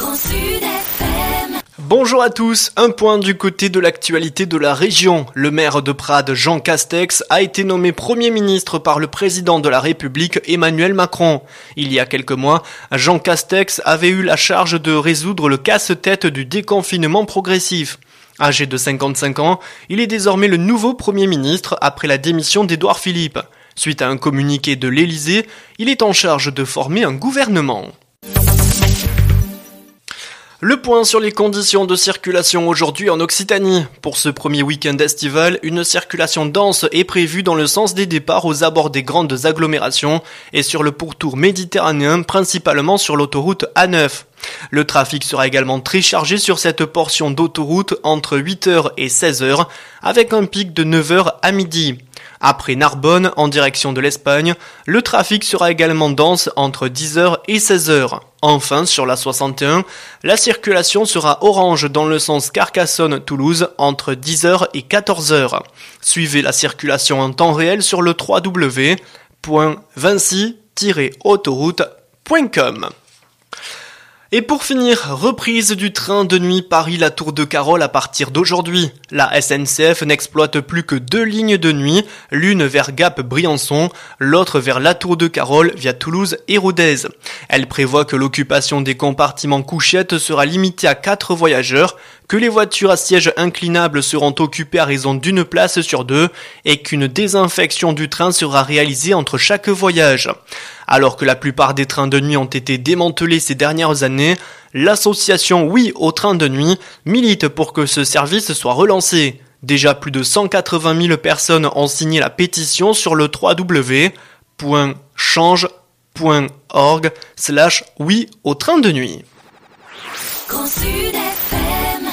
Bonjour à tous, un point du côté de l'actualité de la région. Le maire de Prades, Jean Castex, a été nommé Premier ministre par le président de la République, Emmanuel Macron. Il y a quelques mois, Jean Castex avait eu la charge de résoudre le casse-tête du déconfinement progressif. Âgé de 55 ans, il est désormais le nouveau Premier ministre après la démission d'Édouard Philippe. Suite à un communiqué de l'Élysée, il est en charge de former un gouvernement. Le point sur les conditions de circulation aujourd'hui en Occitanie. Pour ce premier week-end estival, une circulation dense est prévue dans le sens des départs aux abords des grandes agglomérations et sur le pourtour méditerranéen, principalement sur l'autoroute A9. Le trafic sera également très chargé sur cette portion d'autoroute entre 8h et 16h, avec un pic de 9h à midi. Après Narbonne, en direction de l'Espagne, le trafic sera également dense entre 10h et 16h. Enfin, sur la 61, la circulation sera orange dans le sens Carcassonne-Toulouse entre 10h et 14h. Suivez la circulation en temps réel sur le www.vinci-autoroute.com. Et pour finir, reprise du train de nuit Paris-La Tour-de-Carol à partir d'aujourd'hui. La SNCF n'exploite plus que 2 lignes de nuit, l'une vers Gap-Briançon, l'autre vers La Tour-de-Carol via Toulouse et Rodez. Elle prévoit que l'occupation des compartiments couchettes sera limitée à 4 voyageurs, que les voitures à siège inclinable seront occupées à raison d'une place sur 2 et qu'une désinfection du train sera réalisée entre chaque voyage. Alors que la plupart des trains de nuit ont été démantelés ces dernières années, l'association Oui au train de nuit milite pour que ce service soit relancé. Déjà plus de 180 000 personnes ont signé la pétition sur le www.change.org/oui au train de nuit.